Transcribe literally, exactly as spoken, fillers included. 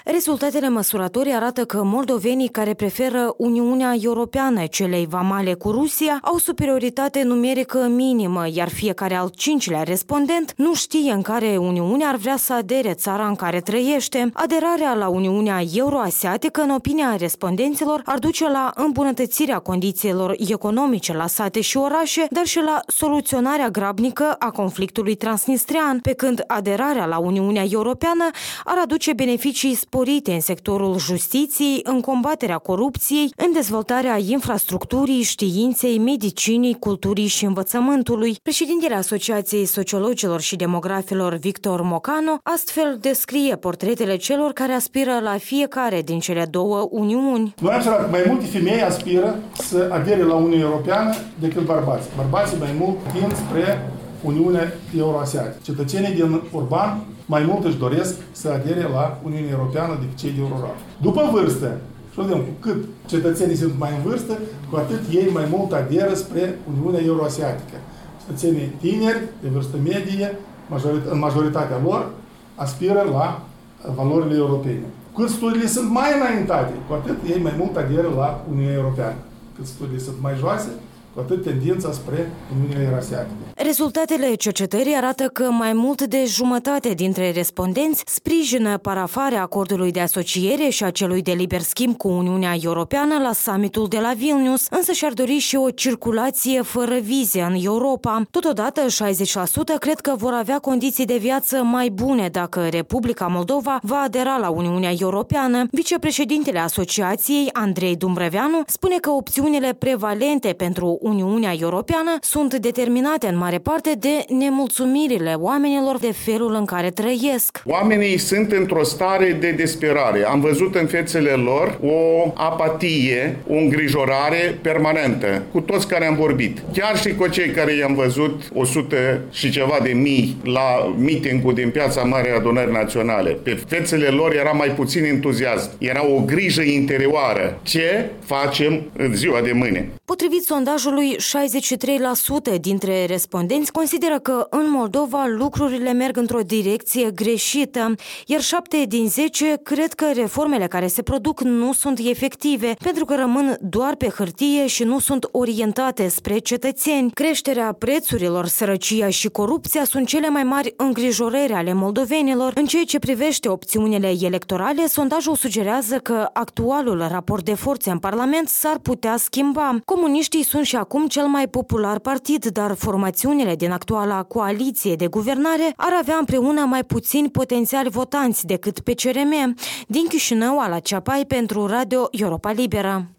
Rezultatele măsurătorii arată că moldovenii care preferă Uniunea Europeană celei vamale cu Rusia au superioritate numerică minimă, iar fiecare al cincilea respondent nu știe în care Uniune ar vrea să adere țara în care trăiește. Aderarea la Uniunea Euroasiatică, în opinia respondenților, ar duce la îmbunătățirea condițiilor economice la sate și orașe, dar și la soluționarea grabnică a conflictului transnistrian, pe când aderarea la Uniunea Europeană ar aduce beneficii sporite în sectorul justiției, în combaterea corupției, în dezvoltarea infrastructurii, științei, medicinii, culturii și învățământului. Președintele Asociației Sociologilor și Demografilor, Victor Mocanu, astfel descrie portretele celor care aspiră la fiecare din cele două uniuni. Noi am observat că mai multe femei aspiră să adere la Uniunea Europeană decât bărbați. Bărbații mai mult tind spre Uniunea Euroasiatică. Cetățenii din urban mai mult își doresc să adere la Uniunea Europeană decât cei din rural. După vârstă, și vedem, cu cât cetățenii sunt mai în vârstă, cu atât ei mai mult aderă spre Uniunea Euroasiatică. Cetățenii tineri, de vârstă medie, în majoritatea lor, aspiră la valorile europene. Cât studiile sunt mai înaintate, cu atât ei mai mult aderă la Uniunea Europeană. Cât studiile sunt mai joase, cu atât tendința spre Uniunea Euroasiatică. Rezultatele cercetării arată că mai mult de jumătate dintre respondenți sprijină parafarea acordului de asociere și a celui de liber schimb cu Uniunea Europeană la summitul de la Vilnius, însă și-ar dori și o circulație fără vize în Europa. Totodată, șaizeci la sută cred că vor avea condiții de viață mai bune dacă Republica Moldova va adera la Uniunea Europeană. Vicepreședintele asociației, Andrei Dumbrăveanu, spune că opțiunile prevalente pentru Uniunea Europeană sunt determinate în mare parte de nemulțumirile oamenilor de felul în care trăiesc. Oamenii sunt într-o stare de desperare. Am văzut în fețele lor o apatie, o îngrijorare permanentă. Cu toți care am vorbit. Chiar și cu cei care i-am văzut o sută și ceva de mii la meeting-ul din Piața Marii Adunări Naționale. Pe fețele lor era mai puțin entuziasm. Era o grijă interioară. Ce facem în ziua de mâine? Potrivit sondajului, șaizeci și trei la sută dintre respondenți consideră că în Moldova lucrurile merg într-o direcție greșită, iar șapte din zece cred că reformele care se produc nu sunt efective, pentru că rămân doar pe hârtie și nu sunt orientate spre cetățeni. Creșterea prețurilor, sărăcia și corupția sunt cele mai mari îngrijorări ale moldovenilor. În ceea ce privește opțiunile electorale, sondajul sugerează că actualul raport de forțe în Parlament s-ar putea schimba. Comuniștii sunt și acum cel mai popular partid, dar formațiunile din actuala coaliție de guvernare ar avea împreună mai puțini potențiali votanți decât P C R M. Din Chișinău, Ala Ceapai pentru Radio Europa Liberă.